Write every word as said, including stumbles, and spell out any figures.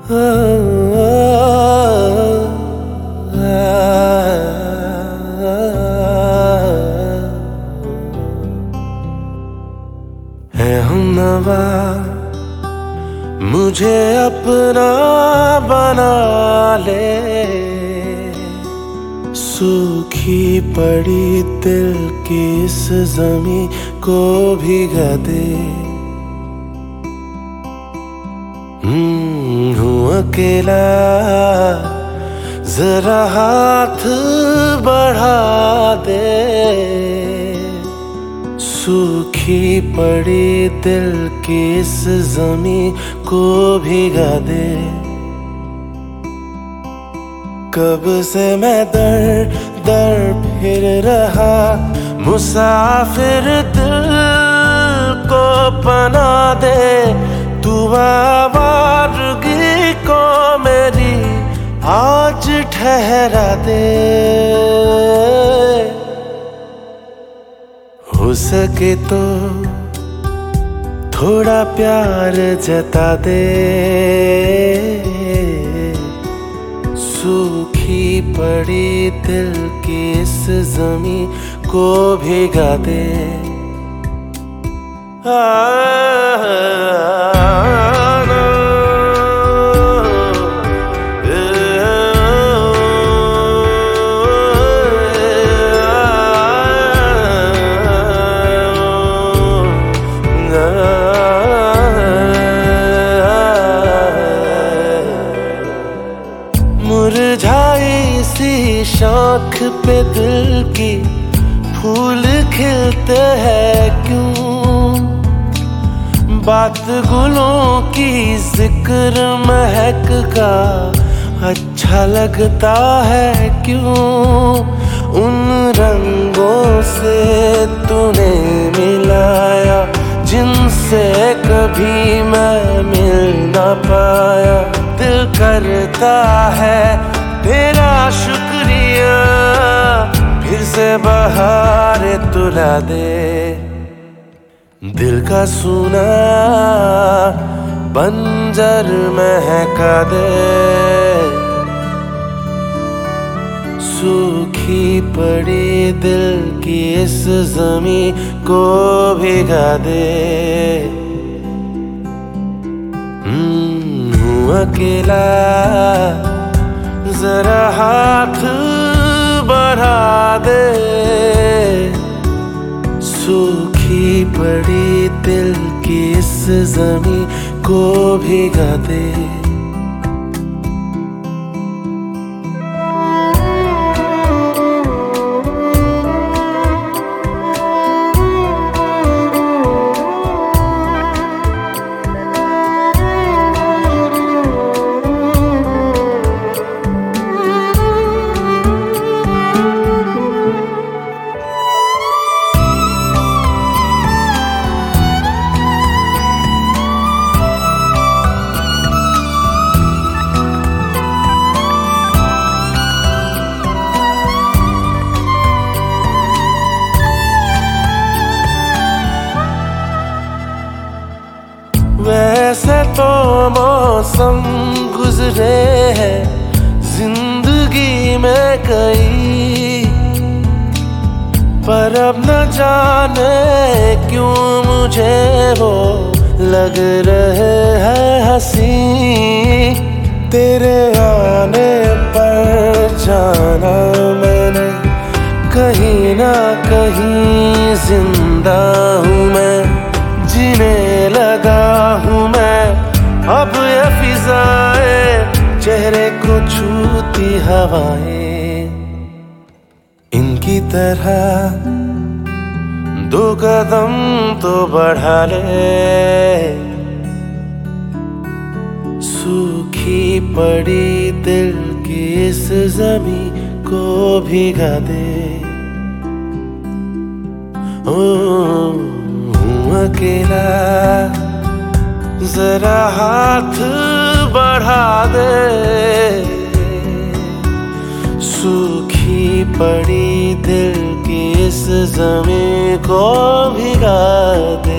है हमनवा मुझे अपना बना ले, सूखी पड़ी दिल की इस ज़मीं को भिगा दे। हम्म हूँ अकेला, जरा हाथ बढ़ा दे, सूखी पड़ी दिल की इस ज़मीं को भिगा दे। कब से मैं दर दर फिर रहा, मुसाफिर दिल को पना दे, तू आवारगी को मेरी आज ठहरा दे। हो सके तो थोड़ा प्यार जता दे, सूखी पड़ी दिल की इस ज़मीं को भिगा दे। आ, मुरझाई सी शाख पे दिल की फूल खिलते हैं क्यों, बात गुलों की जिक्र महक का अच्छा लगता है क्यों। उन रंगों से तूने मिलाया जिनसे कभी मैं मिल ना पाया, दिल करता है तेरा शुक्रिया, फिर से बहार तुला दे। दिल का सुना बंजर महका दे, सूखी पड़ी दिल की इस ज़मीं को भिगा दे। हूँ अकेला, जरा हाथ बढ़ा दे, सूखी पड़ी दिल की इस ज़मीं को भिगा दे। वैसे तो मौसम गुजरे हैं जिंदगी में कई, पर अब न जाने क्यों मुझे वो लग रहे हैं हंसी। तेरे आने पर जाना मैंने कहीं ना कहीं जिंदा हूँ मैं, जीने लगा हूँ मैं अब ये फिजाएं, चेहरे को छूती हवाएं। इनकी तरह दो कदम तो बढ़ा ले, सूखी पड़ी दिल की इस ज़मीं को भिगा दे। ओ अकेला, जरा हाथ बढ़ा दे, सूखी पड़ी दिल की इस ज़मीं को भिगा दे।